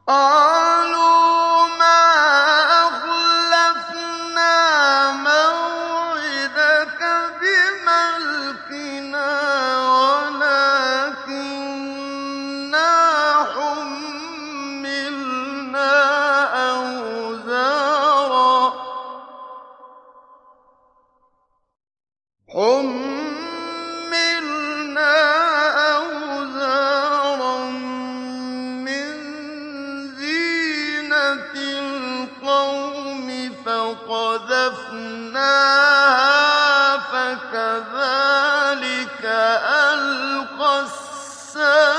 قَالُوا مَا أَخْلَفْنَا مَوْعِدَكَ بِمَلْكِنَا وَلَٰكِنَّا حُمِّلْنَا أَوْزَارًا مِّن زِينَةِ الْقَوْمِ فَقَذَفْنَاهَا فَكَذَٰلِكَ أَلْقَى السَّامِرِيُّ